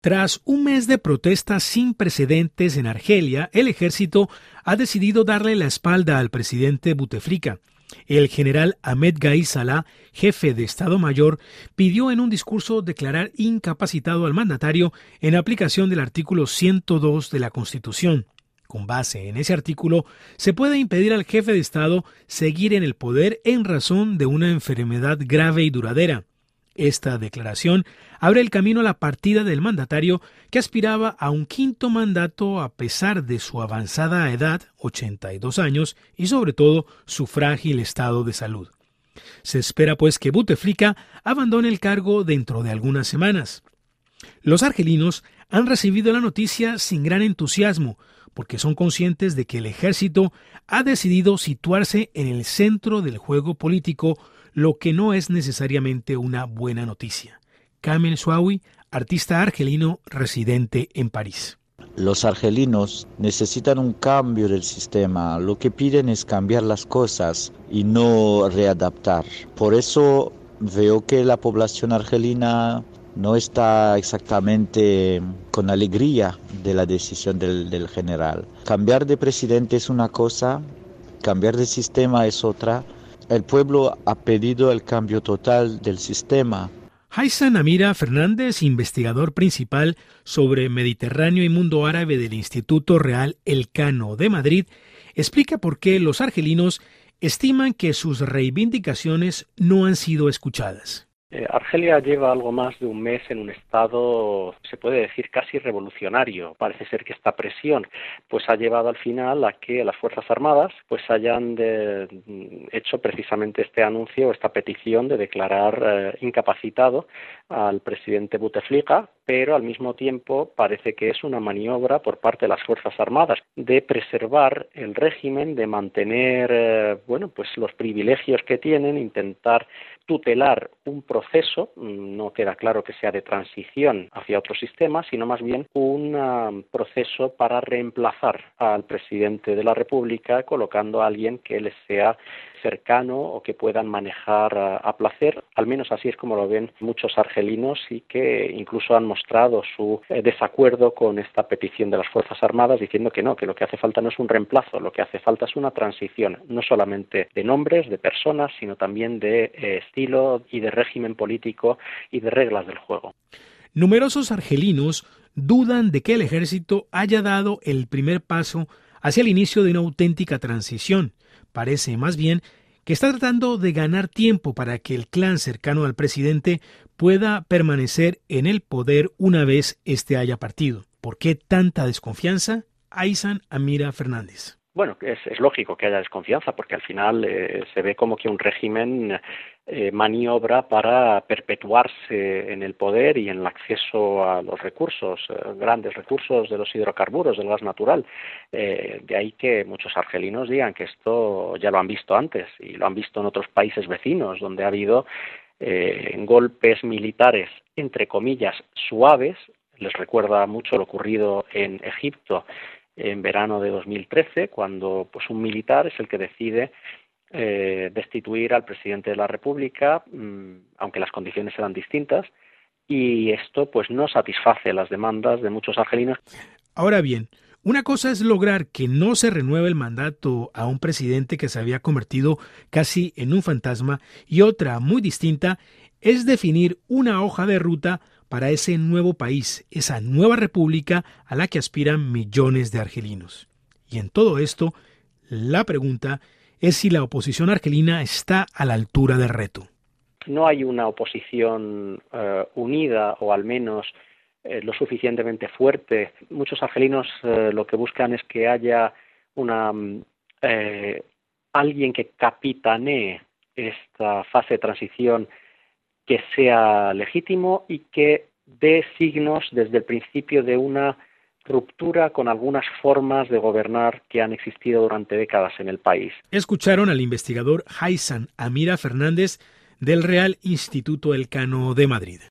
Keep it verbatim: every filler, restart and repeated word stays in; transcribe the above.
Tras un mes de protestas sin precedentes en Argelia, el ejército ha decidido darle la espalda al presidente Buteflika. El general Ahmed Ghai Salah, jefe de Estado Mayor, pidió en un discurso declarar incapacitado al mandatario en aplicación del artículo ciento dos de la Constitución. Con base en ese artículo, se puede impedir al jefe de Estado seguir en el poder en razón de una enfermedad grave y duradera. Esta declaración abre el camino a la partida del mandatario, que aspiraba a un quinto mandato a pesar de su avanzada edad, ochenta y dos años, y sobre todo su frágil estado de salud. Se espera pues que Buteflika abandone el cargo dentro de algunas semanas. Los argelinos han recibido la noticia sin gran entusiasmo, porque son conscientes de que el ejército ha decidido situarse en el centro del juego político, lo que no es necesariamente una buena noticia. Kamel Zouaoui, artista argelino residente en París. Los argelinos necesitan un cambio del sistema. Lo que piden es cambiar las cosas y no readaptar. Por eso veo que la población argelina no está exactamente con alegría de la decisión del, del general. Cambiar de presidente es una cosa, cambiar de sistema es otra. El pueblo ha pedido el cambio total del sistema. Haitham Amira Fernández, investigador principal sobre Mediterráneo y mundo árabe del Instituto Real Elcano de Madrid, explica por qué los argelinos estiman que sus reivindicaciones no han sido escuchadas. Eh, Argelia lleva algo más de un mes en un estado, se puede decir, casi revolucionario. Parece ser que esta presión pues ha llevado al final a que las Fuerzas Armadas pues hayan de, hecho precisamente este anuncio, esta petición de declarar eh, incapacitado al presidente Buteflika, pero al mismo tiempo parece que es una maniobra por parte de las Fuerzas Armadas de preservar el régimen, de mantener eh, bueno pues los privilegios que tienen, intentar tutelar un proceso, no queda claro que sea de transición hacia otro sistema, sino más bien un uh, proceso para reemplazar al presidente de la República, colocando a alguien que les sea cercano o que puedan manejar uh, a placer. Al menos así es como lo ven muchos argelinos y que incluso han mostrado su eh, desacuerdo con esta petición de las Fuerzas Armadas, diciendo que no, que lo que hace falta no es un reemplazo, lo que hace falta es una transición, no solamente de nombres, de personas, sino también de eh, estilo y de régimen político y de reglas del juego. Numerosos argelinos dudan de que el ejército haya dado el primer paso hacia el inicio de una auténtica transición. Parece más bien que está tratando de ganar tiempo para que el clan cercano al presidente pueda permanecer en el poder una vez éste haya partido. ¿Por qué tanta desconfianza? Haitham Amira Fernández. Bueno, es, es lógico que haya desconfianza, porque al final eh, se ve como que un régimen eh, maniobra para perpetuarse en el poder y en el acceso a los recursos, eh, grandes recursos de los hidrocarburos, del gas natural. Eh, de ahí que muchos argelinos digan que esto ya lo han visto antes y lo han visto en otros países vecinos, donde ha habido eh, golpes militares, entre comillas, suaves. Les recuerda mucho lo ocurrido en Egipto en verano de dos mil trece, cuando pues un militar es el que decide eh, destituir al presidente de la República, mmm, aunque las condiciones eran distintas, y esto pues no satisface las demandas de muchos argelinos. Ahora bien, una cosa es lograr que no se renueve el mandato a un presidente que se había convertido casi en un fantasma, y otra muy distinta es definir una hoja de ruta para ese nuevo país, esa nueva república a la que aspiran millones de argelinos. Y en todo esto, la pregunta es si la oposición argelina está a la altura del reto. No hay una oposición uh, unida, o al menos eh, lo suficientemente fuerte. Muchos argelinos eh, lo que buscan es que haya una eh, alguien que capitanee esta fase de transición, que sea legítimo y que dé signos desde el principio de una ruptura con algunas formas de gobernar que han existido durante décadas en el país. Escucharon al investigador Haitham Amira Fernández del Real Instituto Elcano de Madrid.